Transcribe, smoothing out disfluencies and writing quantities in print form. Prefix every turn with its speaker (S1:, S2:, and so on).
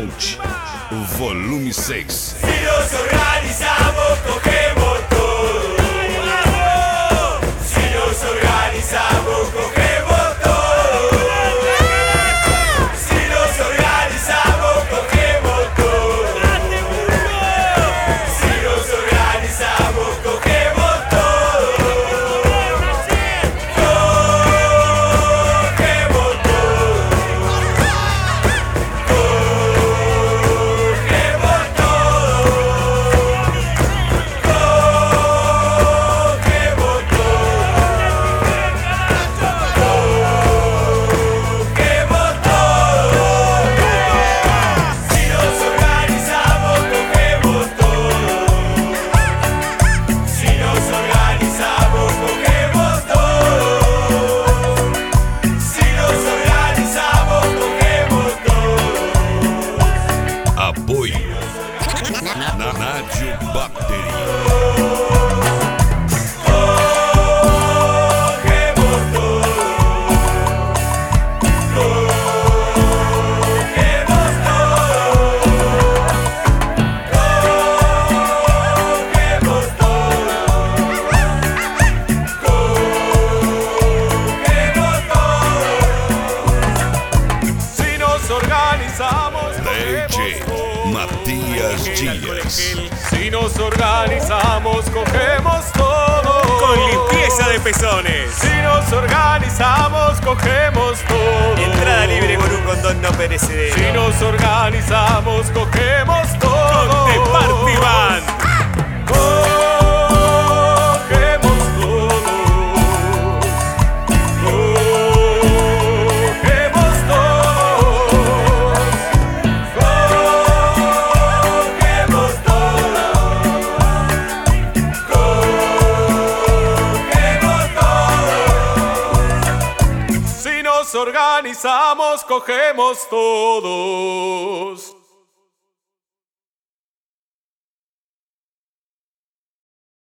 S1: Lounge, volume 6.
S2: Si nos organizamos, cogemos todo. Si nos organizamos, cogemos todo. Si nos organizamos, cogemos todo. Si nos organizamos, cogemos todo. Cogemos todo.
S1: Apoio Nádio Bateria.
S2: Si nos organizamos,
S1: DJ Matías Díaz.
S2: si nos organizamos, cogemos todo.
S3: Con limpieza de pezones.
S2: Si nos organizamos, cogemos todo.
S3: Entrada libre con un condón no perecedero.
S2: Si nos organizamos, cogemos todo.
S3: Con The Party Band.
S2: Cogemos todo. Cogemos todo. Cogemos todo. Cogemos todo. Si nos organizamos, cogemos todos.